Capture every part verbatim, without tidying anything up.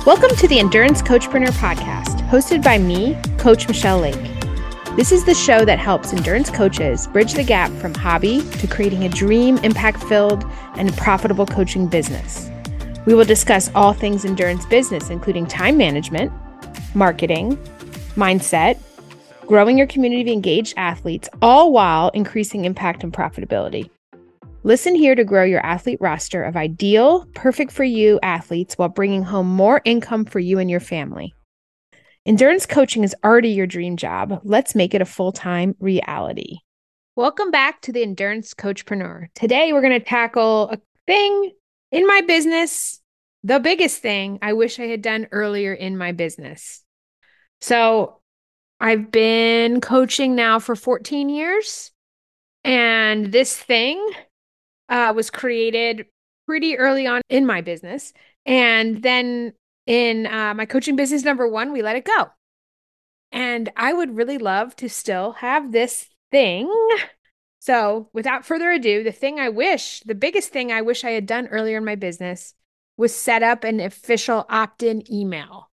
Welcome to the Endurance Coachpreneur podcast, hosted by me, Coach Michelle Lake. This is the show that helps endurance coaches bridge the gap from hobby to creating a dream, impact-filled, and profitable coaching business. We will discuss all things endurance business, including time management, marketing, mindset, growing your community of engaged athletes, all while increasing impact and profitability. Listen here to grow your athlete roster of ideal, perfect for you athletes while bringing home more income for you and your family. Endurance coaching is already your dream job. Let's make it a full-time reality. Welcome back to the Endurance Coachpreneur. Today, we're going to tackle a thing in my business, the biggest thing I wish I had done earlier in my business. So I've been coaching now for fourteen years, and this thing uh, was created pretty early on in my business. And then in uh, my coaching business number one, we let it go. And I would really love to still have this thing. So without further ado, the thing I wish, the biggest thing I wish I had done earlier in my business was set up an official opt-in email.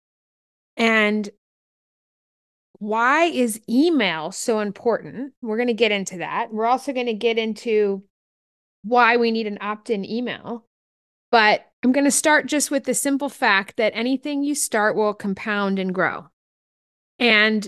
And why is email so important? We're going to get into that. We're also going to get into why we need an opt-in email. But I'm going to start just with the simple fact that anything you start will compound and grow. And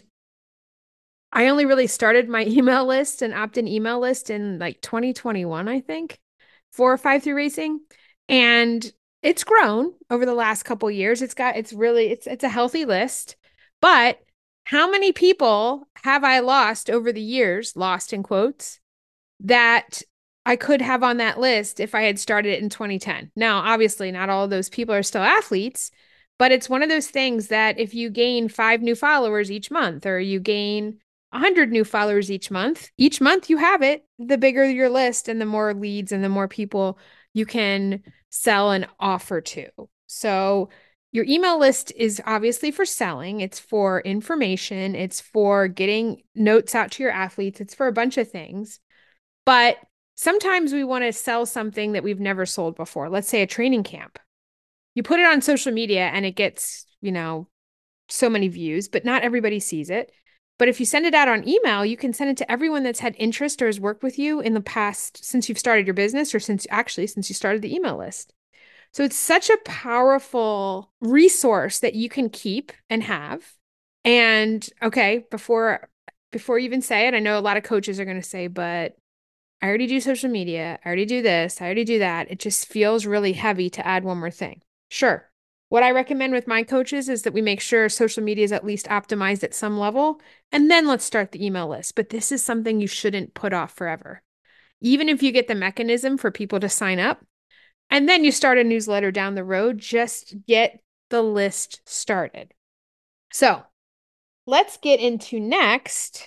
I only really started my email list and opt-in email list in like twenty twenty-one, I think, for Five Through Racing. And it's grown over the last couple of years. It's got, it's really, it's, it's a healthy list. But how many people have I lost over the years, lost in quotes, that I could have on that list if I had started it in twenty ten. Now, obviously, not all of those people are still athletes, but it's one of those things that if you gain five new followers each month, or you gain one hundred new followers each month, each month you have it, the bigger your list and the more leads and the more people you can sell and offer to. So your email list is obviously for selling. It's for information. It's for getting notes out to your athletes. It's for a bunch of things. But sometimes we want to sell something that we've never sold before. Let's say a training camp. You put it on social media and it gets, you know, so many views, but not everybody sees it. But if you send it out on email, you can send it to everyone that's had interest or has worked with you in the past since you've started your business, or since actually since you started the email list. So it's such a powerful resource that you can keep and have. And okay, before before you even say it, I know a lot of coaches are going to say, but I already do social media. I already do this. I already do that. It just feels really heavy to add one more thing. Sure. What I recommend with my coaches is that we make sure social media is at least optimized at some level, and then let's start the email list. But this is something you shouldn't put off forever. Even if you get the mechanism for people to sign up, and then you start a newsletter down the road, just get the list started. So let's get into next.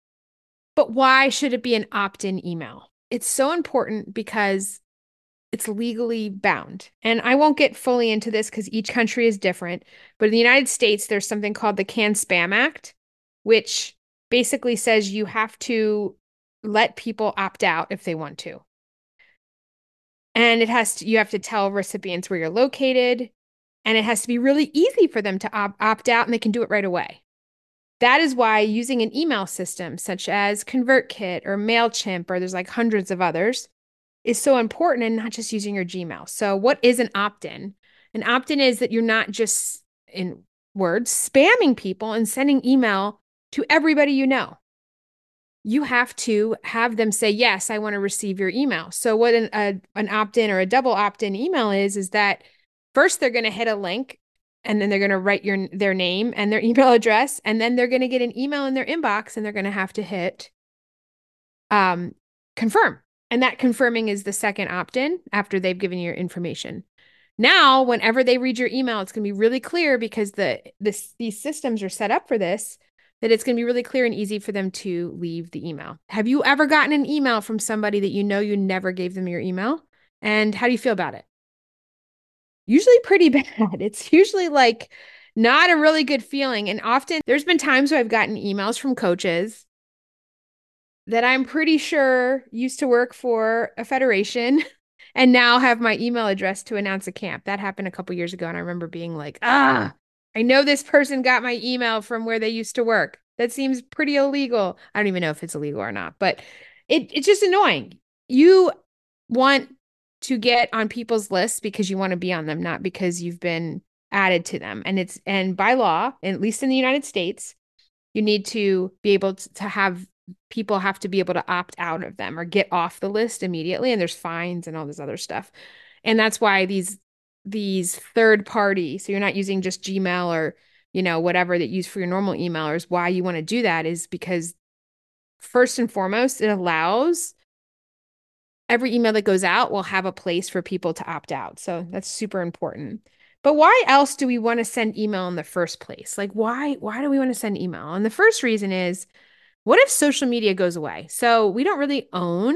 But why should it be an opt-in email? It's so important because it's legally bound. And I won't get fully into this because each country is different. But in the United States, there's something called the CAN-SPAM Act, which basically says you have to let people opt out if they want to. And it has to, you have to tell recipients where you're located, and it has to be really easy for them to op- opt out, and they can do it right away. That is why using an email system such as ConvertKit or MailChimp, or there's like hundreds of others, is so important, and not just using your Gmail. So what is an opt-in? An opt-in is that you're not just, in words, spamming people and sending email to everybody you know. You have to have them say, yes, I want to receive your email. So what an, a, an opt-in or a double opt-in email is, is that first they're going to hit a link, and then they're going to write your their name and their email address, and then they're going to get an email in their inbox, and they're going to have to hit um, confirm. And that confirming is the second opt-in after they've given you your information. Now, whenever they read your email, it's going to be really clear, because the this these systems are set up for this, that it's going to be really clear and easy for them to leave the email. Have you ever gotten an email from somebody that you know you never gave them your email? And how do you feel about it? Usually pretty bad. It's usually like not a really good feeling. And often there's been times where I've gotten emails from coaches that I'm pretty sure used to work for a federation and now have my email address to announce a camp. That happened a couple years ago. And I remember being like, ah, I know this person got my email from where they used to work. That seems pretty illegal. I don't even know if it's illegal or not, but it, it's just annoying. You want to get on people's lists because you want to be on them, not because you've been added to them. And it's, and by law, at least in the United States, you need to be able to, to have people have to be able to opt out of them or get off the list immediately. And there's fines and all this other stuff. And that's why these, these third party, so you're not using just Gmail or, you know, whatever that you use for your normal emailers. Why you want to do that is because first and foremost, it allows every email that goes out will have a place for people to opt out. So that's super important. But why else do we want to send email in the first place? Like why, why do we want to send email? And the first reason is, what if social media goes away? So we don't really own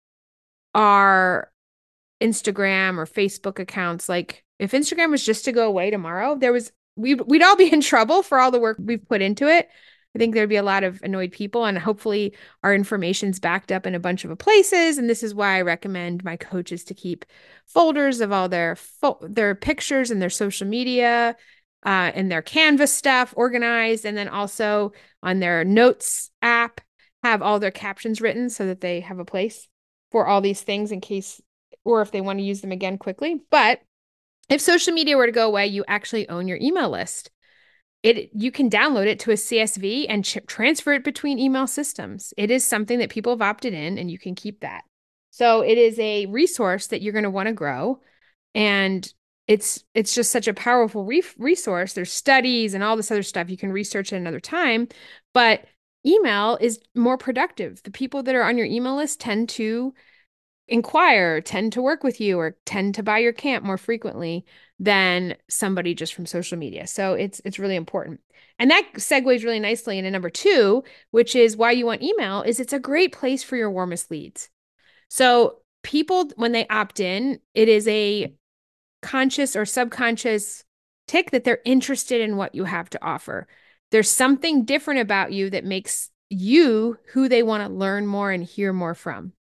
our Instagram or Facebook accounts. Like if Instagram was just to go away tomorrow, there was we we'd, we'd all be in trouble for all the work we've put into it. I think there'd be a lot of annoyed people, and hopefully our information's backed up in a bunch of places. And this is why I recommend my coaches to keep folders of all their fo- their pictures and their social media uh, and their Canvas stuff organized, and then also on their notes app have all their captions written so that they have a place for all these things in case, or if they want to use them again quickly. But if social media were to go away, you actually own your email list. It you can download it to a C S V and ch- transfer it between email systems. It is something that people have opted in, and you can keep that. So it is a resource that you're going to want to grow, and it's it's just such a powerful re- resource. There's studies and all this other stuff. You can research it another time, but email is more productive. The people that are on your email list tend to inquire, tend to work with you, or tend to buy your camp more frequently than somebody just from social media. So it's it's really important. And that segues really nicely into number two, which is why you want email, is it's a great place for your warmest leads. So people, when they opt in, it is a conscious or subconscious tick that they're interested in what you have to offer. There's something different about you that makes you who they want to learn more and hear more from.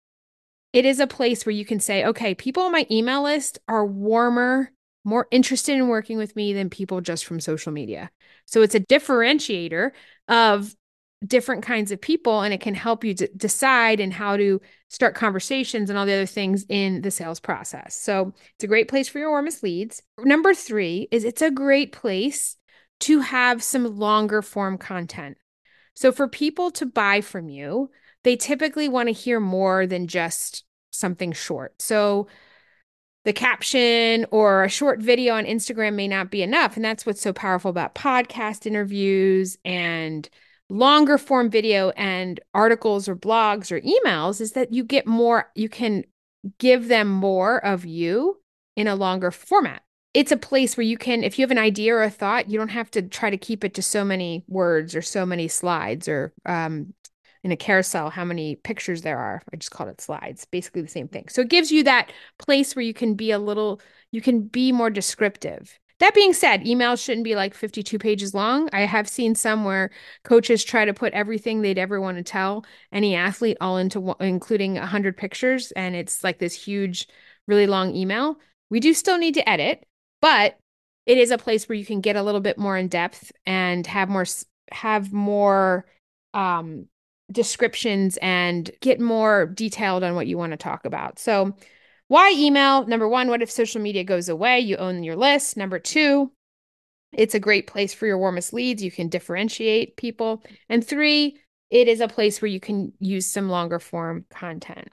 It is a place where you can say, okay, people on my email list are warmer, more interested in working with me than people just from social media. So it's a differentiator of different kinds of people, and it can help you d- decide and how to start conversations and all the other things in the sales process. So it's a great place for your warmest leads. Number three is it's a great place to have some longer form content. So for people to buy from you, they typically want to hear more than just something short. So the caption or a short video on Instagram may not be enough. And that's what's so powerful about podcast interviews and longer form video and articles or blogs or emails is that you get more, you can give them more of you in a longer format. It's a place where you can, if you have an idea or a thought, you don't have to try to keep it to so many words or so many slides or um, in a carousel, how many pictures there are. I just called it slides, basically the same thing. So it gives you that place where you can be a little, you can be more descriptive. That being said, emails shouldn't be like fifty-two pages long. I have seen some where coaches try to put everything they'd ever want to tell any athlete all into, including one hundred pictures. And it's like this huge, really long email. We do still need to edit, but it is a place where you can get a little bit more in depth and have more, have more, um, descriptions and get more detailed on what you want to talk about. So why email? Number one, what if social media goes away? You own your list. Number two, it's a great place for your warmest leads. You can differentiate people. And three, it is a place where you can use some longer form content.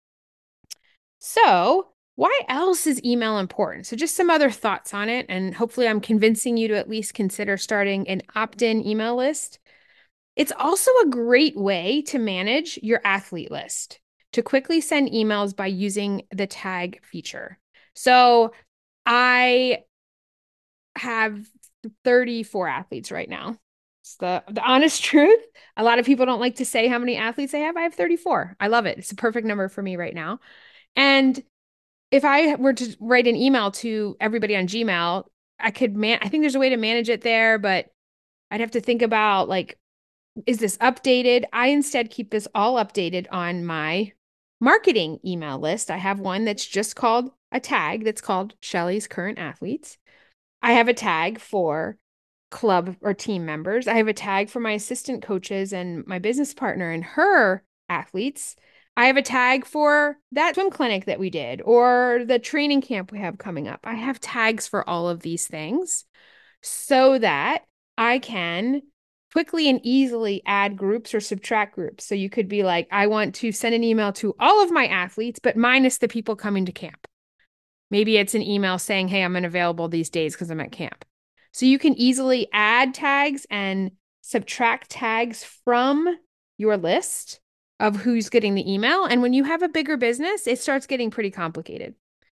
So why else is email important? So just some other thoughts on it. And hopefully I'm convincing you to at least consider starting an opt-in email list. It's also a great way to manage your athlete list, to quickly send emails by using the tag feature. So I have thirty-four athletes right now. It's the, the honest truth. A lot of people don't like to say how many athletes they have. I have thirty-four. I love it. It's a perfect number for me right now. And if I were to write an email to everybody on Gmail, I could man, I think there's a way to manage it there, but I'd have to think about like, is this updated? I instead keep this all updated on my marketing email list. I have one that's just called a tag that's called Shelly's Current Athletes. I have a tag for club or team members. I have a tag for my assistant coaches and my business partner and her athletes. I have a tag for that swim clinic that we did or the training camp we have coming up. I have tags for all of these things so that I can quickly and easily add groups or subtract groups. So you could be like, I want to send an email to all of my athletes, but minus the people coming to camp. Maybe it's an email saying, hey, I'm unavailable these days because I'm at camp. So you can easily add tags and subtract tags from your list of who's getting the email. And when you have a bigger business, it starts getting pretty complicated.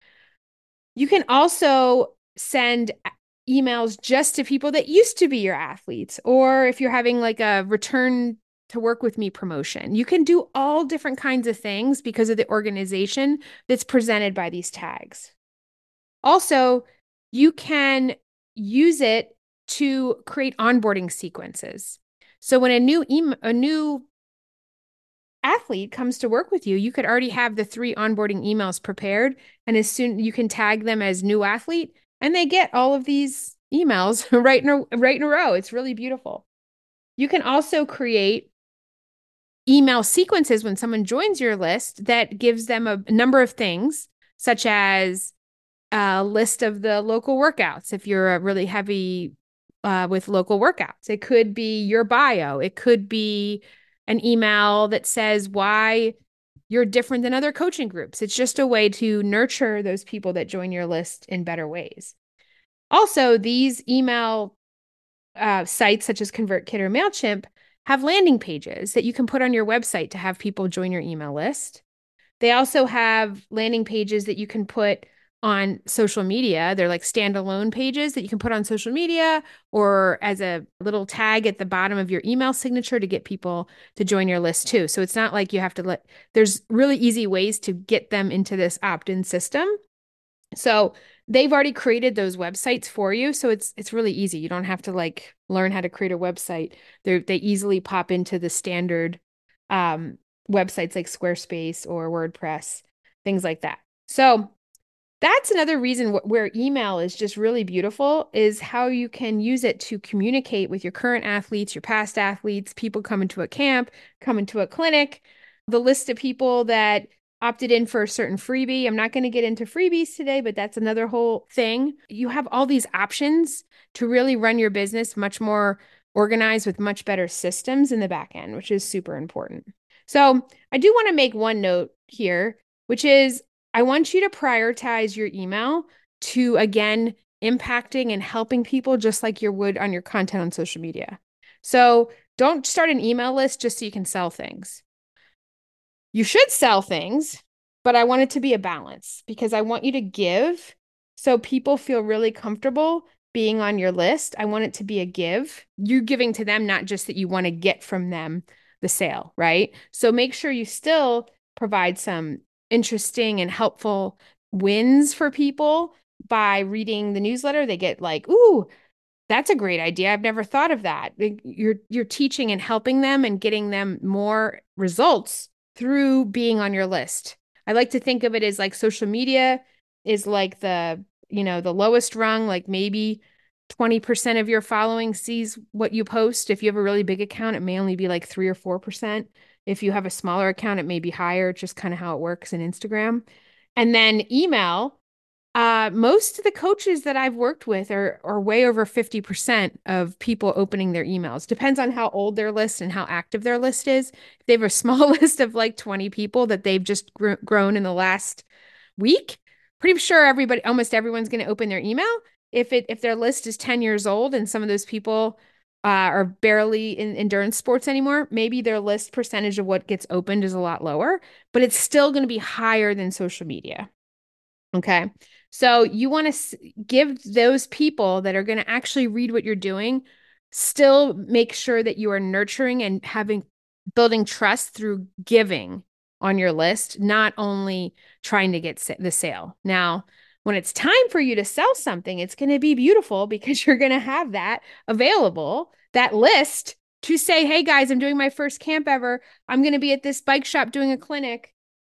You can also send emails just to people that used to be your athletes, or if you're having like a return to work with me promotion, you can do all different kinds of things because of the organization that's presented by these tags. Also, you can use it to create onboarding sequences. So when a new email, a new athlete comes to work with you, you could already have the three onboarding emails prepared. And as soon you can tag them as new athlete and they get all of these emails right in a, right in a row. It's really beautiful. You can also create email sequences when someone joins your list that gives them a number of things, such as a list of the local workouts. If you're really heavy uh, with local workouts, it could be your bio. It could be an email that says why you're different than other coaching groups. It's just a way to nurture those people that join your list in better ways. Also, these email uh, sites such as ConvertKit or MailChimp have landing pages that you can put on your website to have people join your email list. They also have landing pages that you can put on social media. They're like standalone pages that you can put on social media or as a little tag at the bottom of your email signature to get people to join your list too. So it's not like you have to let, there's really easy ways to get them into this opt-in system. So they've already created those websites for you. So it's it's really easy. You don't have to like learn how to create a website. They they easily pop into the standard um, websites like Squarespace or WordPress, things like that. So that's another reason wh- where email is just really beautiful is how you can use it to communicate with your current athletes, your past athletes, people coming to a camp, coming to a clinic, the list of people that opted in for a certain freebie. I'm not going to get into freebies today, but that's another whole thing. You have all these options to really run your business much more organized with much better systems in the back end, which is super important. So I do want to make one note here, which is I want you to prioritize your email to, again, impacting and helping people just like you would on your content on social media. So don't start an email list just so you can sell things. You should sell things, but I want it to be a balance because I want you to give so people feel really comfortable being on your list. I want it to be a give. You're giving to them, not just that you want to get from them the sale, right? So make sure you still provide some interesting and helpful wins for people by reading the newsletter. They get like, ooh, that's a great idea. I've never thought of that. You're you're teaching and helping them and getting them more results through being on your list. I like to think of it as like social media is like the, you know, the lowest rung, like maybe twenty percent of your following sees what you post. If you have a really big account, it may only be like three or four percent. If you have a smaller account, it may be higher. It's just kind of how it works in Instagram. And then email, uh, most of the coaches that I've worked with are, are way over fifty percent of people opening their emails. Depends on how old their list and how active their list is. If they have a small list of like twenty people that they've just gr- grown in the last week, pretty sure everybody, almost everyone's going to open their email. If it if their list is ten years old and some of those people uh, are barely in endurance sports anymore, maybe their list percentage of what gets opened is a lot lower, but it's still going to be higher than social media. Okay. So you want to s- give those people that are going to actually read what you're doing, still make sure that you are nurturing and having building trust through giving on your list, not only trying to get sa- the sale. Now, when it's time for you to sell something, it's going to be beautiful because you're going to have that available, that list to say, hey guys, I'm doing my first camp ever. I'm going to be at this bike shop doing a clinic.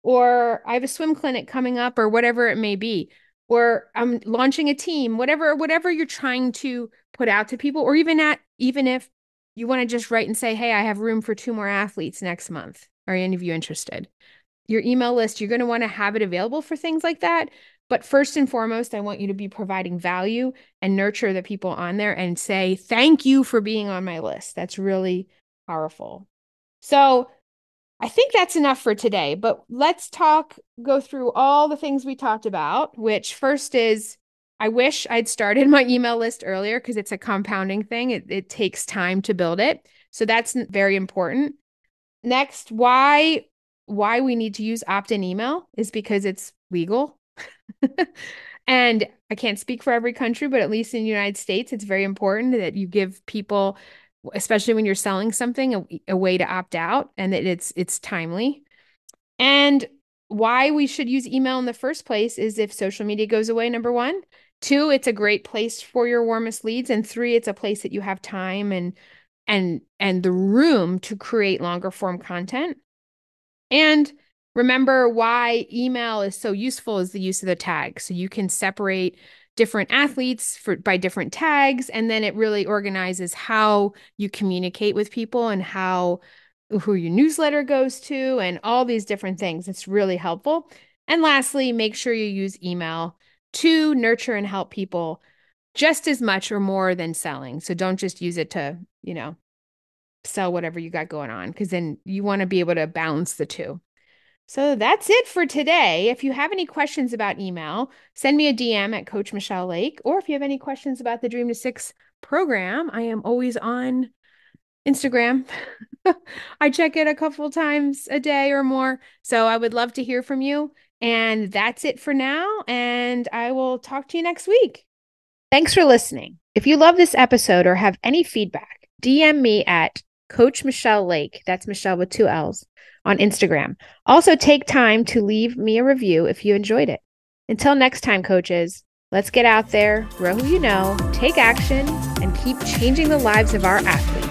or I have a swim clinic coming up, or whatever it may be, or I'm launching a team, whatever, whatever you're trying to put out to people, or even at, even if you want to just write and say, hey, I have room for two more athletes next month. Are any of you interested? Your email list, you're going to want to have it available for things like that. But first and foremost, I want you to be providing value and nurture the people on there and say, thank you for being on my list. That's really powerful. So I think that's enough for today, but let's talk, go through all the things we talked about, which first is, I wish I'd started my email list earlier because it's a compounding thing. It, it takes time to build it. So that's very important. Next, why, why we need to use opt-in email is because it's legal. And I can't speak for every country, but at least in the United States, it's very important that you give people, especially when you're selling something, a, a way to opt out, and that it's it's timely. And why we should use email in the first place is if social media goes away, number one. Two, it's a great place for your warmest leads. And three, it's a place that you have time and and and the room to create longer form content. And remember why email is so useful is the use of the tag. So you can separate different athletes for by different tags, and then it really organizes how you communicate with people and how who your newsletter goes to and all these different things. It's really helpful. And lastly, make sure you use email to nurture and help people just as much or more than selling. So don't just use it to, you know, sell whatever you got going on, because then you want to be able to balance the two. So that's it for today. If you have any questions about email, send me a D M at Coach Michelle Lake. Or if you have any questions about the Dream to Six program, I am always on Instagram. I check it a couple times a day or more. So I would love to hear from you. And that's it for now. And I will talk to you next week. Thanks for listening. If you love this episode or have any feedback, D M me at Coach Michelle Lake. That's Michelle with two L's on Instagram. Also, take time to leave me a review if you enjoyed it. Until next time, coaches, let's get out there, grow who you know, take action, and keep changing the lives of our athletes.